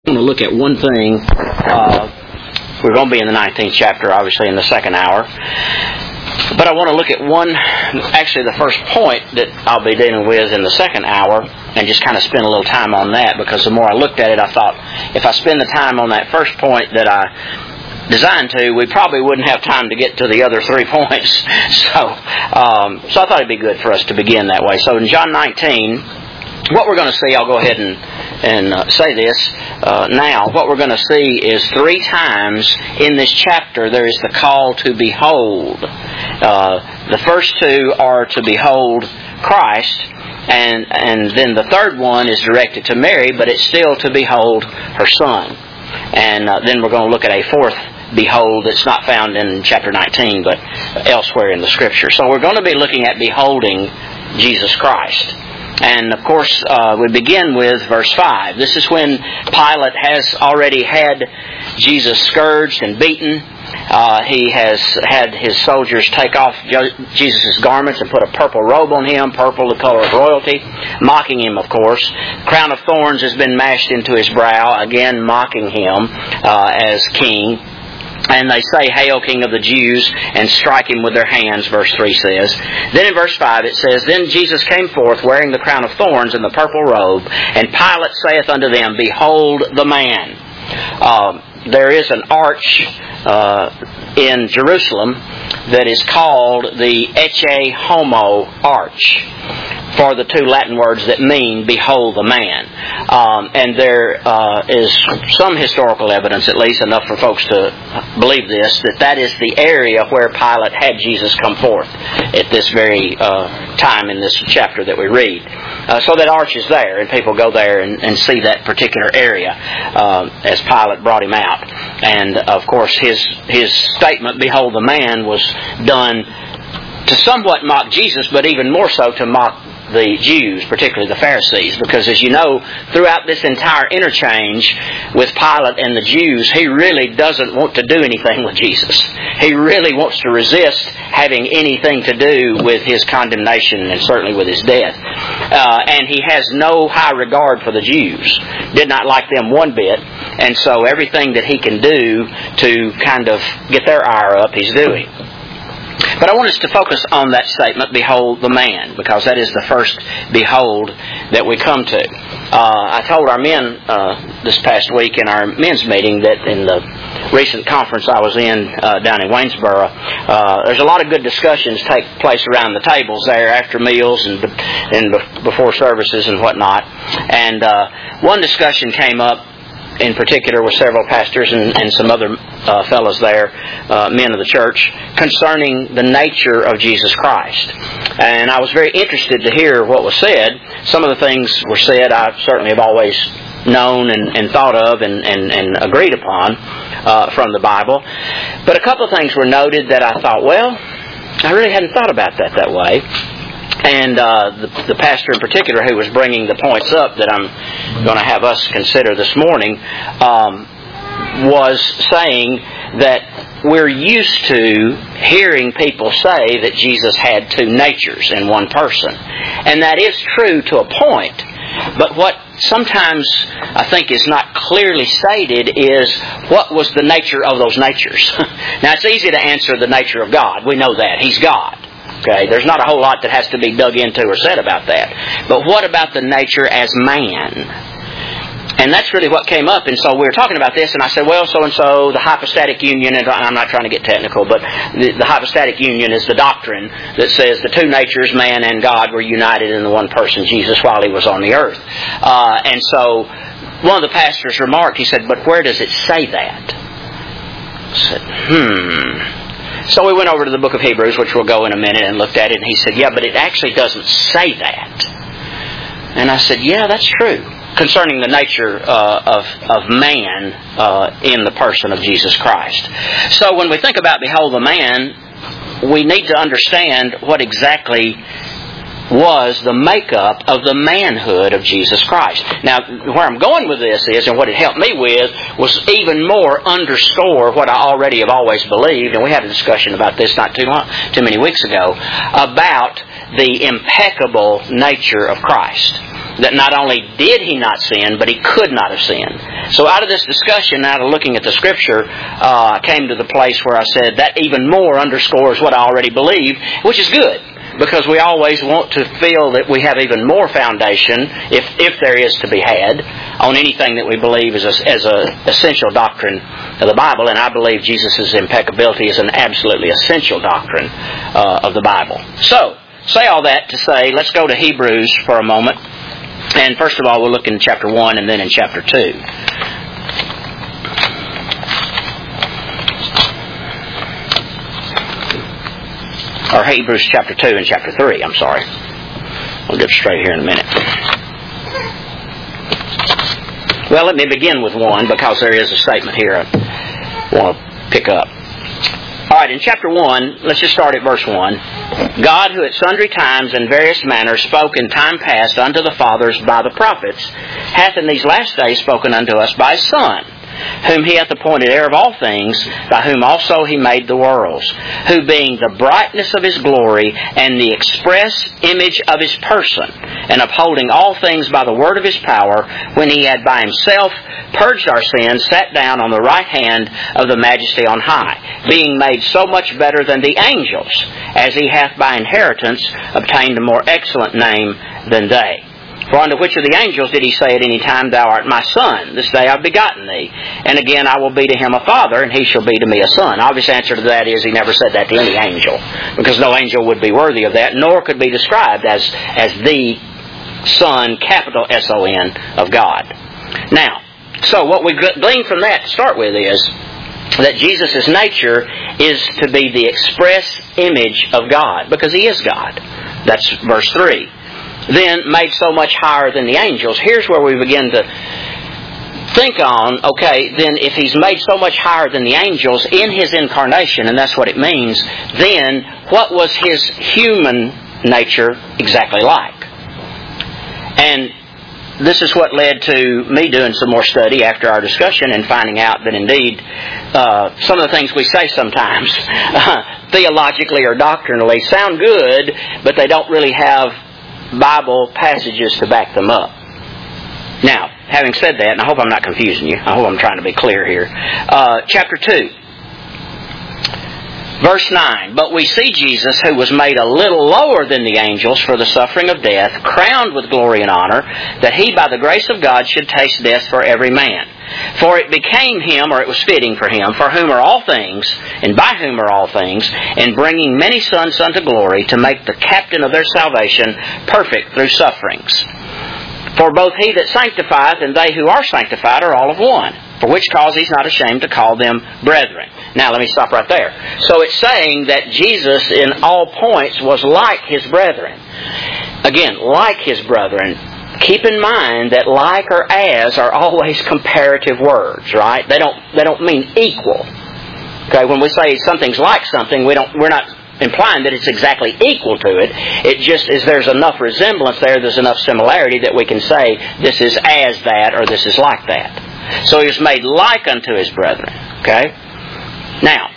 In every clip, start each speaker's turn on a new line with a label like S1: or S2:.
S1: I want to look at one thing. We're going to be in the 19th chapter, obviously, in the second hour. But I want to look at the first point that I'll be dealing with in the second hour, and just kind of spend a little time on that, because the more I looked at it, I thought, if I spend the time on that first point that I designed to, we probably wouldn't have time to get to the other 3 points. So I thought it'd be good for us to begin that way. So in John 19, what we're going to see, I'll go ahead and say this now. What we're going to see is 3 times in this chapter there is the call to behold. The first 2 are to behold Christ, and then the third one is directed to Mary, but it's still to behold her Son. And then we're going to look at a fourth behold that's not found in chapter 19, but elsewhere in the Scripture. So we're going to be looking at beholding Jesus Christ. And of course, we begin with verse 5. This is when Pilate has already had Jesus scourged and beaten. He has had his soldiers take off Jesus' garments and put a purple robe on him, purple, the color of royalty, mocking him, of course. Crown of thorns has been mashed into his brow, again mocking him as king. And they say, "Hail, King of the Jews," and strike him with their hands, verse 3 says. Then in verse 5 it says, "Then Jesus came forth wearing the crown of thorns and the purple robe, and Pilate saith unto them, Behold the man." There is an arch in Jerusalem that is called the Ecce Homo Arch, for the 2 Latin words that mean "behold the man." And there is some historical evidence, at least enough for folks to believe this, that is the area where Pilate had Jesus come forth at this very time in this chapter that we read. So that arch is there, and people go there and see that particular area as Pilate brought him out. And of course his statement, "Behold the man," was done to somewhat mock Jesus, but even more so to mock the Jews, particularly the Pharisees, because as you know, throughout this entire interchange with Pilate and the Jews, he really doesn't want to do anything with Jesus. He really wants to resist having anything to do with his condemnation and certainly with his death. And he has no high regard for the Jews. Did not like them one bit, and so everything that he can do to kind of get their ire up, he's doing. But I want us to focus on that statement, "Behold the man," because that is the first behold that we come to. I told our men this past week in our men's meeting that in the recent conference I was in down in Waynesboro, there's a lot of good discussions take place around the tables there after meals and before services and whatnot. And one discussion came up in particular with several pastors and some other fellows there, men of the church, concerning the nature of Jesus Christ. And I was very interested to hear what was said. Some of the things were said I certainly have always known and thought of and agreed upon from the Bible. But a couple of things were noted that I thought, well, I really hadn't thought about that way. And the pastor in particular who was bringing the points up that I'm going to have us consider this morning was saying that we're used to hearing people say that Jesus had 2 natures in one person. And that is true to a point. But what sometimes I think is not clearly stated is what was the nature of those natures. Now it's easy to answer the nature of God. We know that. He's God. Okay, there's not a whole lot that has to be dug into or said about that. But what about the nature as man? And that's really what came up. And so we were talking about this, and I said, well, so-and-so, the hypostatic union, and I'm not trying to get technical, but the hypostatic union is the doctrine that says the 2 natures, man and God, were united in the one person, Jesus, while he was on the earth. And so one of the pastors remarked, he said, but where does it say that? I said, So we went over to the book of Hebrews, which we'll go in a minute, and looked at it, and he said, yeah, but it actually doesn't say that. And I said, yeah, that's true, concerning the nature of man in the person of Jesus Christ. So when we think about behold the man, we need to understand what exactly was the makeup of the manhood of Jesus Christ. Now, where I'm going with this is, and what it helped me with, was even more underscore what I already have always believed, and we had a discussion about this not too many weeks ago, about the impeccable nature of Christ. that not only did He not sin, but He could not have sinned. So out of this discussion, out of looking at the Scripture, I came to the place where I said that even more underscores what I already believe, which is good. Because we always want to feel that we have even more foundation, if there is to be had, on anything that we believe as a essential doctrine of the Bible. And I believe Jesus' impeccability is an absolutely essential doctrine of the Bible. So, say all that to say, let's go to Hebrews for a moment. And first of all, we'll look in chapter 1 and then in chapter 2. Or Hebrews chapter 2 and chapter 3, I'm sorry. We'll get straight here in a minute. Well, let me begin with 1 because there is a statement here I want to pick up. Alright, in chapter 1, let's just start at verse 1. God, who at sundry times and various manners spoke in time past unto the fathers by the prophets, hath in these last days spoken unto us by His Son, whom He hath appointed heir of all things, by whom also He made the worlds, who being the brightness of His glory, and the express image of His person, and upholding all things by the word of His power, when He had by Himself purged our sins, sat down on the right hand of the Majesty on high, being made so much better than the angels, as He hath by inheritance obtained a more excellent name than they. For unto which of the angels did He say at any time, Thou art my Son, this day I have begotten thee? And again, I will be to him a father, and he shall be to me a son. Obvious answer to that is He never said that to any angel, because no angel would be worthy of that, nor could be described as the Son, capital S-O-N, of God. Now, so what we glean from that to start with is that Jesus' nature is to be the express image of God, because He is God. That's verse 3. Then made so much higher than the angels. Here's where we begin to think on, okay, then if He's made so much higher than the angels in His incarnation, and that's what it means, then what was His human nature exactly like? And this is what led to me doing some more study after our discussion and finding out that indeed some of the things we say sometimes theologically or doctrinally sound good, but they don't really have Bible passages to back them up. Now, having said that, and I hope I'm not confusing you, I hope I'm trying to be clear here. Chapter 2, verse 9. But we see Jesus, who was made a little lower than the angels for the suffering of death, crowned with glory and honor, that He by the grace of God should taste death for every man. For it became Him, or it was fitting for Him, for whom are all things, and by whom are all things, and bringing many sons unto glory, to make the captain of their salvation perfect through sufferings. For both He that sanctifieth and they who are sanctified are all of one, for which cause He's not ashamed to call them brethren. Now let me stop right there. So it's saying that Jesus in all points was like His brethren. Again, like His brethren. Keep in mind that like or as are always comparative words, right? They don't mean equal. Okay, when we say something's like something, we're not implying that it's exactly equal to it. It just is there's enough resemblance there's enough similarity that we can say this is as that or this is like that. So He was made like unto His brethren. Okay? Now,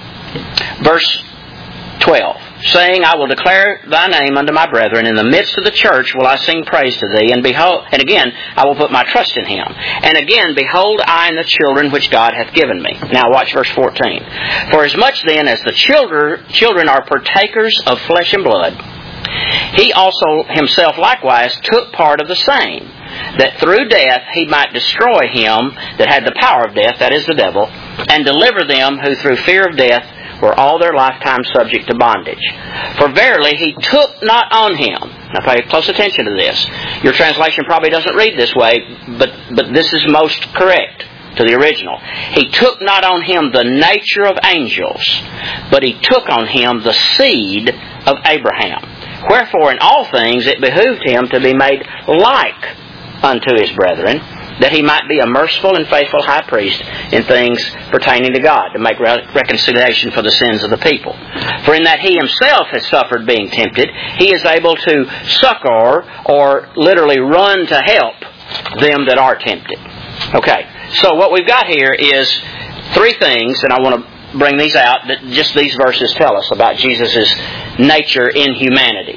S1: verse 12. Saying, I will declare Thy name unto my brethren. In the midst of the church will I sing praise to Thee. And behold, and again, I will put my trust in Him. And again, behold, I and the children which God hath given me. Now watch verse 14. For as much then as the children are partakers of flesh and blood, He also Himself likewise took part of the same, that through death He might destroy him that had the power of death, that is the devil, and deliver them who through fear of death were all their lifetime subject to bondage. For verily He took not on Him. Now pay close attention to this. Your translation probably doesn't read this way, but this is most correct to the original. He took not on Him the nature of angels, but He took on Him the seed of Abraham. Wherefore in all things it behooved Him to be made like unto His brethren, that He might be a merciful and faithful high priest in things pertaining to God, to make reconciliation for the sins of the people. For in that He Himself has suffered being tempted, He is able to succor, or literally run to help, them that are tempted. Okay, so what we've got here is three things, and I want to bring these out, that just these verses tell us about Jesus' nature in humanity.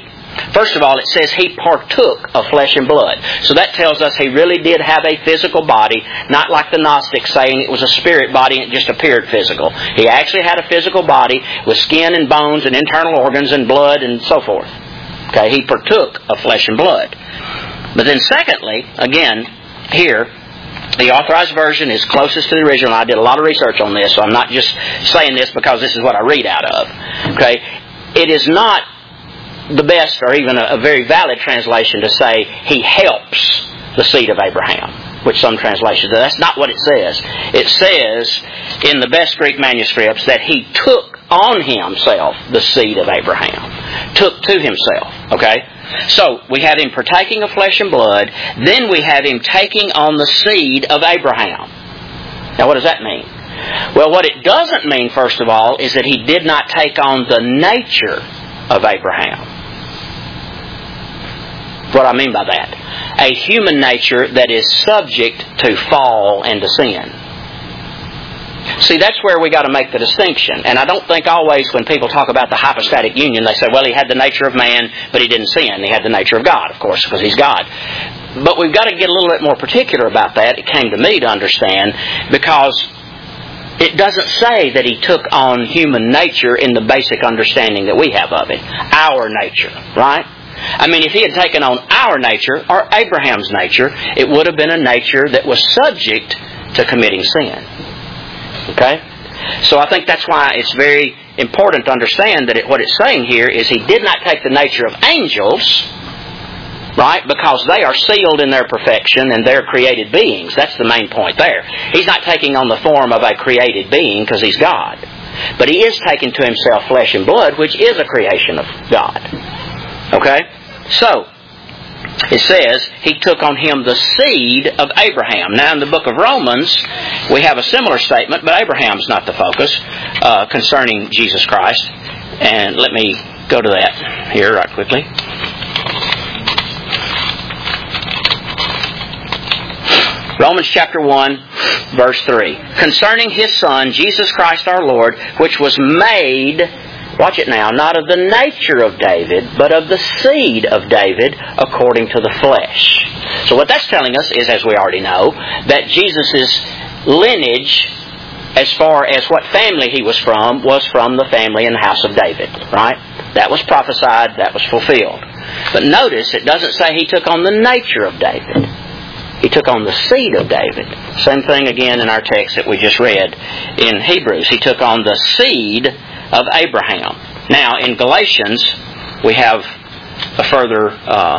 S1: First of all, it says He partook of flesh and blood. So that tells us He really did have a physical body, not like the Gnostics saying it was a spirit body and it just appeared physical. He actually had a physical body with skin and bones and internal organs and blood and so forth. Okay, He partook of flesh and blood. But then secondly, again, here, the Authorized Version is closest to the original. I did a lot of research on this, so I'm not just saying this because this is what I read out of. Okay, it is not the best or even a very valid translation to say He helps the seed of Abraham, which some translations do. That's not what it says. It says in the best Greek manuscripts that He took on Himself the seed of Abraham. Took to Himself. Okay? So, we have Him partaking of flesh and blood, then we have Him taking on the seed of Abraham. Now, what does that mean? Well, what it doesn't mean, first of all, is that He did not take on the nature of Abraham. What I mean by that? A human nature that is subject to fall and to sin. See, that's where we got to make the distinction. And I don't think always when people talk about the hypostatic union, they say, well, He had the nature of man, but He didn't sin. He had the nature of God, of course, because He's God. But we've got to get a little bit more particular about that. It came to me to understand, because it doesn't say that He took on human nature in the basic understanding that we have of it. Our nature, right? I mean, if He had taken on our nature, or Abraham's nature, it would have been a nature that was subject to committing sin. Okay? So I think that's why it's very important to understand that what it's saying here is He did not take the nature of angels, right? Because they are sealed in their perfection and they're created beings. That's the main point there. He's not taking on the form of a created being because He's God. But He is taking to Himself flesh and blood, which is a creation of God. Okay? So, it says He took on Him the seed of Abraham. Now in the book of Romans, we have a similar statement, but Abraham's not the focus concerning Jesus Christ. And let me go to that here right quickly. Romans chapter 1, verse 3. Concerning His Son, Jesus Christ our Lord, which was made, watch it now, not of the nature of David, but of the seed of David according to the flesh. So what that's telling us is, as we already know, that Jesus' lineage, as far as what family He was from the family in the house of David. Right? That was prophesied, that was fulfilled. But notice, it doesn't say He took on the nature of David. He took on the seed of David. Same thing again in our text that we just read in Hebrews. He took on the seed of Abraham. Now, in Galatians, we have a further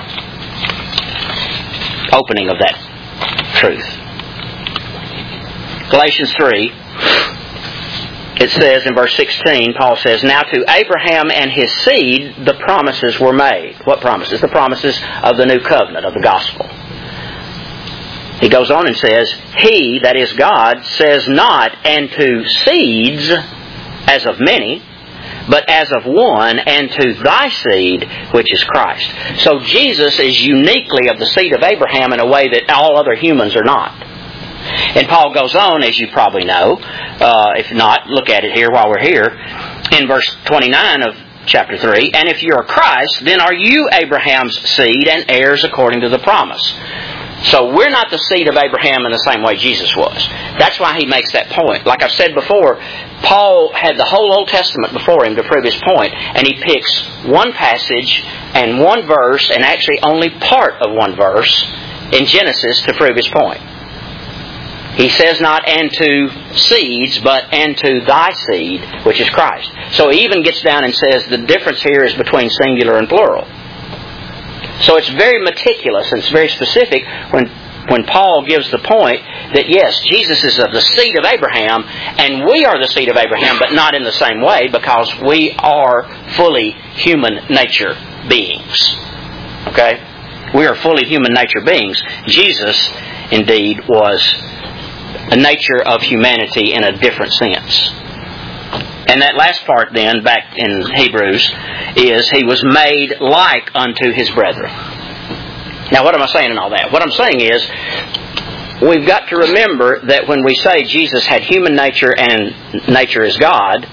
S1: opening of that truth. Galatians 3, it says in verse 16, Paul says, Now to Abraham and his seed the promises were made. What promises? The promises of the new covenant, of the gospel. He goes on and says, He, that is God, says not, and to seeds, as of many, but as of one, and to thy seed, which is Christ. So Jesus is uniquely of the seed of Abraham in a way that all other humans are not. And Paul goes on, as you probably know, if not, look at it here while we're here, in verse 29 of chapter 3, And if you are Christ, then are you Abraham's seed and heirs according to the promise. So we're not the seed of Abraham in the same way Jesus was. That's why he makes that point. Like I've said before, Paul had the whole Old Testament before him to prove his point, and he picks one passage and one verse, and actually only part of one verse in Genesis to prove his point. He says not, and to seeds, but and to thy seed, which is Christ. So he even gets down and says the difference here is between singular and plural. So it's very meticulous and it's very specific when Paul gives the point that yes, Jesus is of the seed of Abraham, and we are the seed of Abraham, but not in the same way, because we are fully human nature beings. Okay? We are fully human nature beings. Jesus, indeed, was a nature of humanity in a different sense. And that last part then, back in Hebrews, is He was made like unto His brethren. Now what am I saying in all that? What I'm saying is, we've got to remember that when we say Jesus had human nature and nature is God,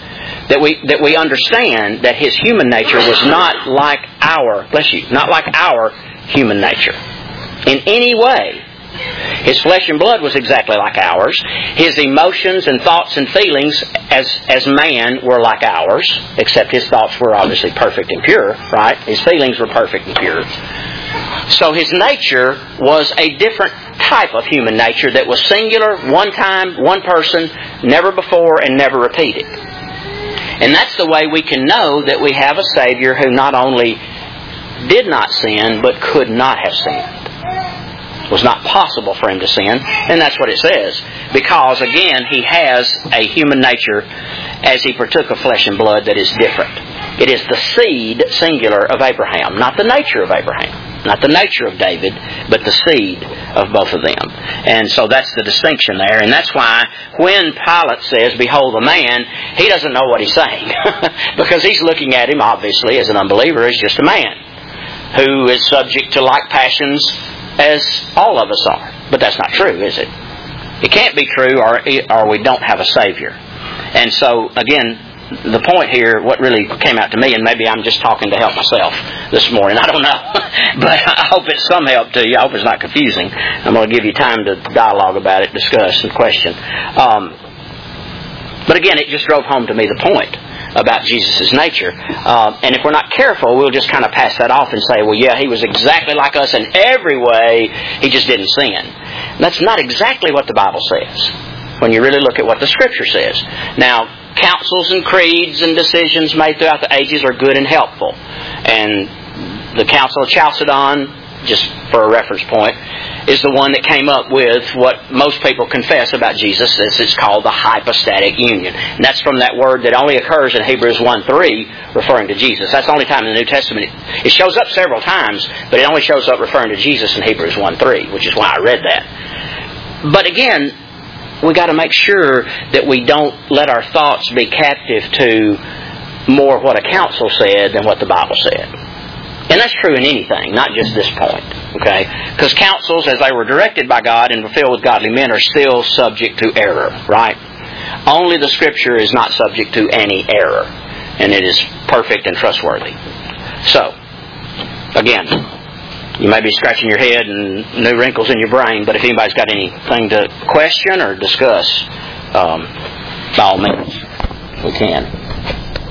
S1: that we understand that His human nature was not like our, not like our human nature in any way. His flesh and blood was exactly like ours. His emotions and thoughts and feelings as man were like ours, except His thoughts were obviously perfect and pure, right? His feelings were perfect and pure. So His nature was a different type of human nature that was singular, one time, one person, never before and never repeated. And that's the way we can know that we have a Savior who not only did not sin, but could not have sinned. It was not possible for Him to sin, and that's what it says. Because, again, He has a human nature as He partook of flesh and blood that is different. It is the seed, singular, of Abraham, not the nature of Abraham, not the nature of David, but the seed of both of them. And so that's the distinction there, and that's why when Pilate says, "Behold the man," he doesn't know what he's saying. Because he's looking at him, obviously, as an unbeliever, as just a man who is subject to like passions as all of us are. But that's not true, is it? It can't be true or we don't have a Savior. And so, again, the point here, what really came out to me, and maybe I'm just talking to help myself this morning, I don't know. But I hope it's some help to you. I hope it's not confusing. I'm going to give you time to dialogue about it, discuss, and question. But again, it just drove home to me the point about Jesus' nature. And if we're not careful, we'll just kind of pass that off and say, well, yeah, He was exactly like us in every way, He just didn't sin. And that's not exactly what the Bible says when you really look at what the Scripture says. Now, councils and creeds and decisions made throughout the ages are good and helpful. And the Council of Chalcedon, just for a reference point, is the one that came up with what most people confess about Jesus, as it's called the hypostatic union. And that's from that word that only occurs in Hebrews 1:3, referring to Jesus. That's the only time in the New Testament. It shows up several times, but it only shows up referring to Jesus in Hebrews 1:3, which is why I read that. But again, we got to make sure that we don't let our thoughts be captive to more what a council said than what the Bible said. And that's true in anything, not just this point. Okay? Because councils, as they were directed by God and were filled with godly men, are still subject to error, right? Only the Scripture is not subject to any error. And it is perfect and trustworthy. So, again, you may be scratching your head and new wrinkles in your brain, but if anybody's got anything to question or discuss, by all means, we can.